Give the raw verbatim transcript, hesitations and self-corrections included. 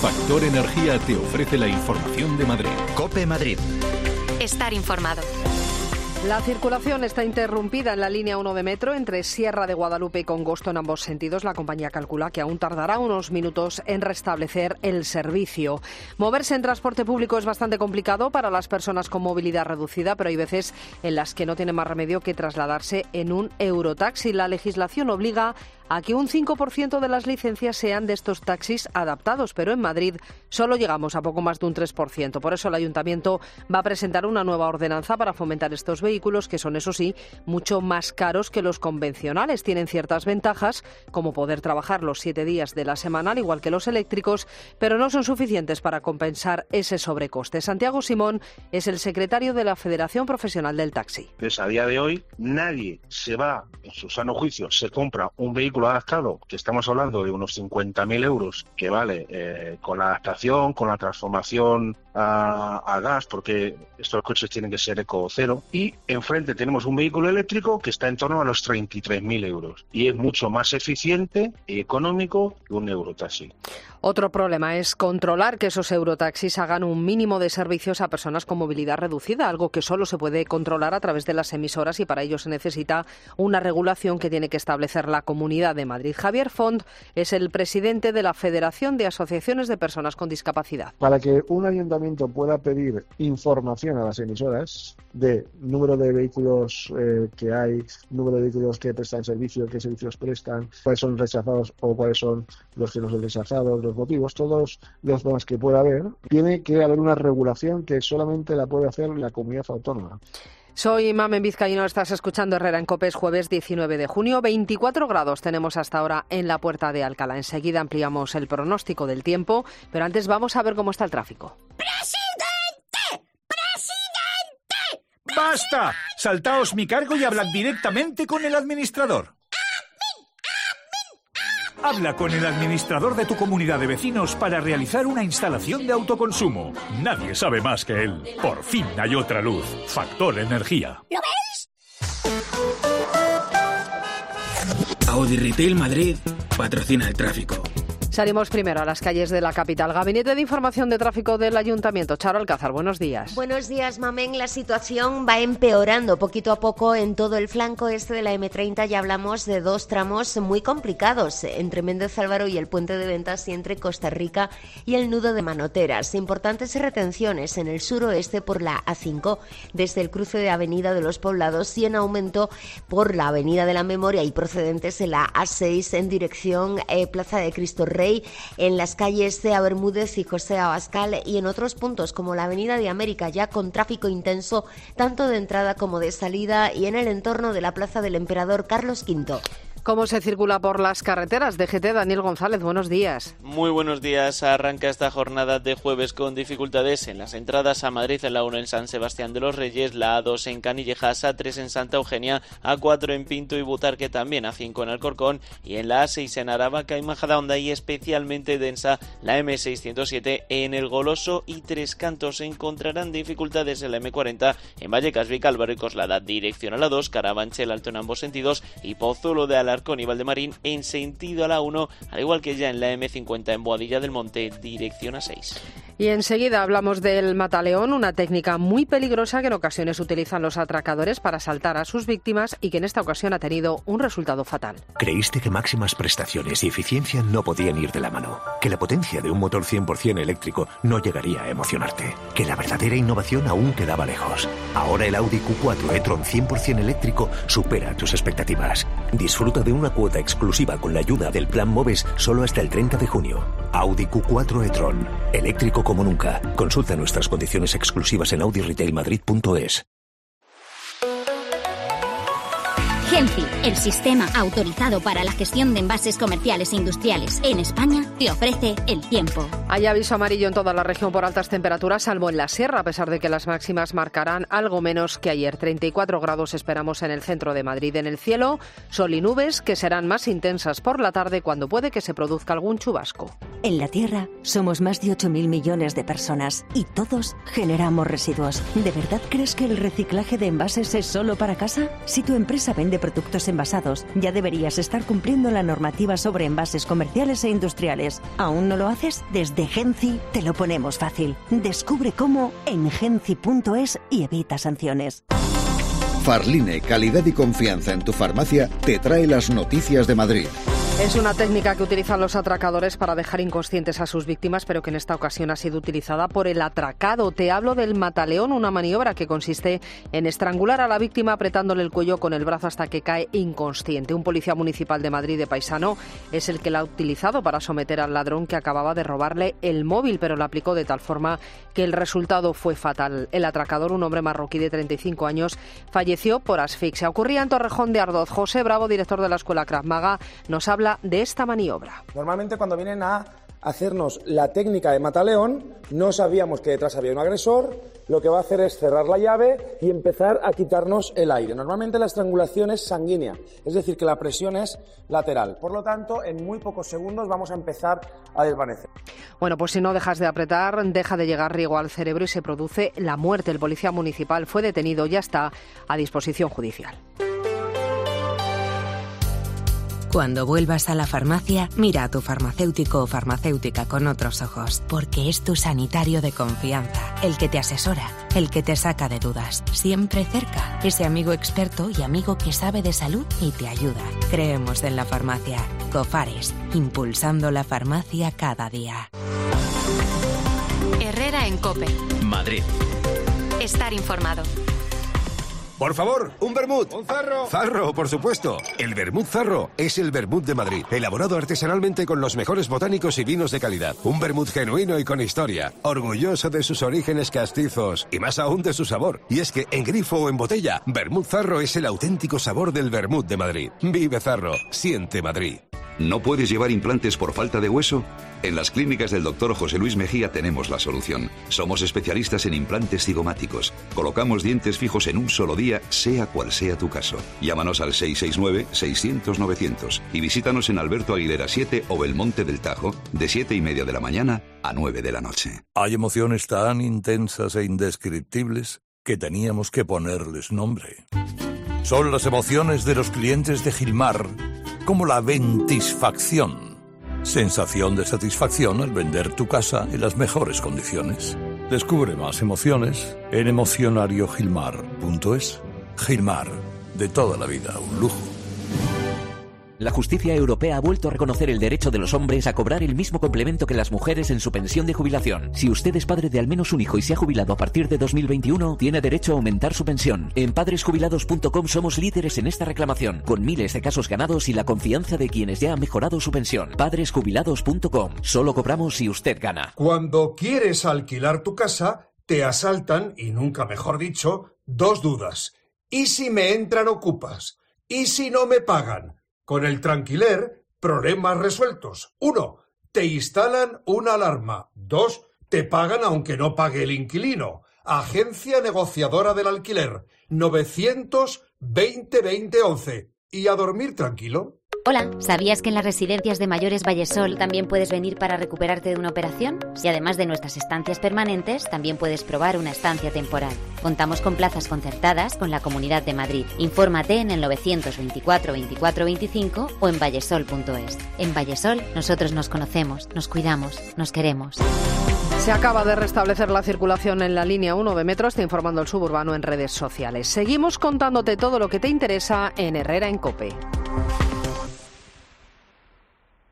Factor Energía te ofrece la información de Madrid. COPE Madrid. Estar informado. La circulación está interrumpida en la línea uno de metro entre Sierra de Guadalupe y Congosto en ambos sentidos. La compañía calcula que aún tardará unos minutos en restablecer el servicio. Moverse en transporte público es bastante complicado para las personas con movilidad reducida, pero hay veces en las que no tiene más remedio que trasladarse en un Eurotaxi. La legislación obliga a que un cinco por ciento de las licencias sean de estos taxis adaptados, pero en Madrid solo llegamos a poco más de un tres por ciento. Por eso el Ayuntamiento va a presentar una nueva ordenanza para fomentar estos vehículos, que son, eso sí, mucho más caros que los convencionales. Tienen ciertas ventajas, como poder trabajar los siete días de la semana, al igual que los eléctricos, pero no son suficientes para compensar ese sobrecoste. Santiago Simón es el secretario de la Federación Profesional del Taxi. Pues a día de hoy nadie se va, en su sano juicio, se compra un vehículo adaptado, que estamos hablando de unos cincuenta mil euros, que vale eh, con la adaptación, con la transformación a, a gas, porque estos coches tienen que ser eco cero, y enfrente tenemos un vehículo eléctrico que está en torno a los treinta y tres mil euros y es mucho más eficiente y económico que un Eurotaxi. Otro problema es controlar que esos Eurotaxis hagan un mínimo de servicios a personas con movilidad reducida, algo que solo se puede controlar a través de las emisoras, y para ello se necesita una regulación que tiene que establecer la Comunidad de Madrid. Javier Font es el presidente de la Federación de Asociaciones de Personas con Discapacidad. Para que un ayuntamiento pueda pedir información a las emisoras de número de vehículos eh, que hay, número de vehículos que prestan servicio, qué servicios prestan, cuáles son rechazados o cuáles son los que no son rechazados, los motivos, todos los temas que pueda haber, tiene que haber una regulación que solamente la puede hacer la comunidad autónoma. Soy Mamen Vizcaíno, estás escuchando Herrera en COPE, jueves diecinueve de junio, veinticuatro grados tenemos hasta ahora en la Puerta de Alcalá. Enseguida ampliamos el pronóstico del tiempo, pero antes vamos a ver cómo está el tráfico. ¡Presidente! ¡Presidente! ¡Basta! Saltaos mi cargo y hablad directamente con el administrador. Habla con el administrador de tu comunidad de vecinos para realizar una instalación de autoconsumo. Nadie sabe más que él. Por fin hay otra luz. Factor Energía. ¿Lo veis? Audi Retail Madrid patrocina el tráfico. Salimos primero a las calles de la capital. Gabinete de Información de Tráfico del Ayuntamiento. Charo Alcázar, buenos días. Buenos días, Mamen. La situación va empeorando poquito a poco en todo el flanco este de la eme treinta. Ya hablamos de dos tramos muy complicados, entre Méndez Álvaro y el Puente de Ventas, y entre Costa Rica y el nudo de Manoteras. Importantes retenciones en el suroeste por la A cinco, desde el cruce de Avenida de los Poblados, y en aumento por la Avenida de la Memoria y procedentes en la A seis en dirección eh, Plaza de Cristo Rey, en las calles Cea Bermúdez y José Abascal, y en otros puntos como la Avenida de América, ya con tráfico intenso tanto de entrada como de salida, y en el entorno de la Plaza del Emperador Carlos quinto. ¿Cómo se circula por las carreteras? D G T, Daniel González, buenos días. Muy buenos días. Arranca esta jornada de jueves con dificultades en las entradas a Madrid, en la uno en San Sebastián de los Reyes, la A dos en Canillejas, A tres en Santa Eugenia, A cuatro en Pinto y Butarque, también A cinco en Alcorcón, y en la A seis en Aravaca y Majadahonda, y especialmente densa la eme seiscientos siete en El Goloso y Tres Cantos. Se encontrarán dificultades en la eme cuarenta en Vallecas, Vicálvaro y Coslada, dirección a la dos, Carabanchel Alto en ambos sentidos, y Pozuelo de Alarcón y Valdemarín en sentido a la uno, al igual que ya en la eme cincuenta en Boadilla del Monte, dirección a seis. Y enseguida hablamos del mataleón, una técnica muy peligrosa que en ocasiones utilizan los atracadores para asaltar a sus víctimas y que en esta ocasión ha tenido un resultado fatal. Creíste que máximas prestaciones y eficiencia no podían ir de la mano, que la potencia de un motor cien por ciento eléctrico no llegaría a emocionarte, que la verdadera innovación aún quedaba lejos. Ahora el Audi Q cuatro e-tron cien por ciento eléctrico supera tus expectativas. Disfruta de una cuota exclusiva con la ayuda del Plan Moves solo hasta el treinta de junio. Audi Q cuatro e-tron, eléctrico como nunca. Consulta nuestras condiciones exclusivas en audi retail madrid punto es. Genfi, el sistema autorizado para la gestión de envases comerciales e industriales en España, te ofrece el tiempo. Hay aviso amarillo en toda la región por altas temperaturas, salvo en la sierra, a pesar de que las máximas marcarán algo menos que ayer. treinta y cuatro grados esperamos en el centro de Madrid. En el cielo, sol y nubes que serán más intensas por la tarde, cuando puede que se produzca algún chubasco. En la Tierra somos más de ocho mil millones de personas y todos generamos residuos. ¿De verdad crees que el reciclaje de envases es solo para casa? Si tu empresa vende productos envasados, ya deberías estar cumpliendo la normativa sobre envases comerciales e industriales. ¿Aún no lo haces? Desde Genci te lo ponemos fácil. Descubre cómo en genci punto es y evita sanciones. Farline, calidad y confianza en tu farmacia, te trae las noticias de Madrid. Es una técnica que utilizan los atracadores para dejar inconscientes a sus víctimas, pero que en esta ocasión ha sido utilizada por el atracado. Te hablo del mataleón, una maniobra que consiste en estrangular a la víctima apretándole el cuello con el brazo hasta que cae inconsciente. Un policía municipal de Madrid de paisano es el que la ha utilizado para someter al ladrón que acababa de robarle el móvil, pero la aplicó de tal forma que el resultado fue fatal. El atracador, un hombre marroquí de treinta y cinco años, falleció por asfixia. Ocurría en Torrejón de Ardoz. José Bravo, director de la Escuela Krav Maga, nos habla de esta maniobra. Normalmente cuando vienen a hacernos la técnica de mataleón, no sabíamos que detrás había un agresor, lo que va a hacer es cerrar la llave y empezar a quitarnos el aire. Normalmente la estrangulación es sanguínea, es decir, que la presión es lateral. Por lo tanto, en muy pocos segundos vamos a empezar a desvanecer. Bueno, pues si no dejas de apretar, deja de llegar riego al cerebro y se produce la muerte. El policía municipal fue detenido y ya está a disposición judicial. Cuando vuelvas a la farmacia, mira a tu farmacéutico o farmacéutica con otros ojos, porque es tu sanitario de confianza, el que te asesora, el que te saca de dudas, siempre cerca, ese amigo experto y amigo que sabe de salud y te ayuda. Creemos en la farmacia. Cofares, impulsando la farmacia cada día. Herrera en COPE. Madrid. Estar informado. Por favor, un vermut. Un zarro. Zarro, por supuesto. El vermut Zarro es el vermut de Madrid, elaborado artesanalmente con los mejores botánicos y vinos de calidad. Un vermut genuino y con historia, orgulloso de sus orígenes castizos y más aún de su sabor. Y es que en grifo o en botella, vermut Zarro es el auténtico sabor del vermut de Madrid. Vive Zarro, siente Madrid. ¿No puedes llevar implantes por falta de hueso? En las clínicas del doctor José Luis Mejía tenemos la solución. Somos especialistas en implantes cigomáticos. Colocamos dientes fijos en un solo día, sea cual sea tu caso. Llámanos al seis seis nueve, seiscientos, novecientos y visítanos en Alberto Aguilera siete o Belmonte del Tajo, de siete y media de la mañana a nueve de la noche. Hay emociones tan intensas e indescriptibles que teníamos que ponerles nombre. Son las emociones de los clientes de Gilmar, como la ventisfacción. Sensación de satisfacción al vender tu casa en las mejores condiciones. Descubre más emociones en emocionario gilmar punto es. Gilmar, de toda la vida, un lujo. La justicia europea ha vuelto a reconocer el derecho de los hombres a cobrar el mismo complemento que las mujeres en su pensión de jubilación. Si usted es padre de al menos un hijo y se ha jubilado a partir de dos mil veintiuno, tiene derecho a aumentar su pensión. En padres jubilados punto com somos líderes en esta reclamación, con miles de casos ganados y la confianza de quienes ya han mejorado su pensión. padres jubilados punto com. Solo cobramos si usted gana. Cuando quieres alquilar tu casa, te asaltan, y nunca mejor dicho, dos dudas. ¿Y si me entran ocupas? ¿Y si no me pagan? Con el Tranquiler, problemas resueltos. Uno, te instalan una alarma. Dos, te pagan aunque no pague el inquilino. Agencia negociadora del alquiler. novecientos veinte veinte once. Y a dormir tranquilo. Hola, ¿sabías que en las residencias de mayores Vallesol también puedes venir para recuperarte de una operación? Y además de nuestras estancias permanentes, también puedes probar una estancia temporal. Contamos con plazas concertadas con la Comunidad de Madrid. Infórmate en el novecientos veinticuatro veinticuatro veinticinco o en vallesol punto es. En Vallesol nosotros nos conocemos, nos cuidamos, nos queremos. Se acaba de restablecer la circulación en la línea uno de metro, está informando el Suburbano en redes sociales. Seguimos contándote todo lo que te interesa en Herrera en COPE.